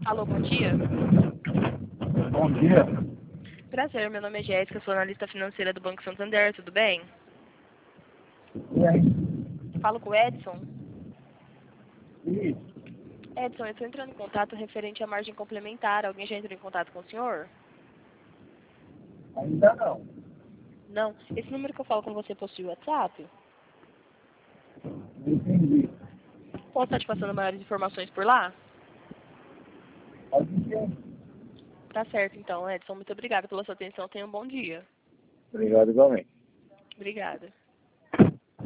Alô, bom dia. Bom dia. Prazer, meu nome é Jéssica, sou analista financeira do Banco Santander, tudo bem? E aí? Falo com o Edson. Isso. Edson, eu estou entrando em contato referente à margem complementar. Alguém já entrou em contato com o senhor? Ainda não. Não. Esse número que eu falo com você possui WhatsApp? Não entendi. Posso estar te passando maiores informações por lá? Pode ser. Tá certo, então, Edson. Muito obrigada pela sua atenção. Tenha um bom dia. Obrigado igualmente. Obrigada.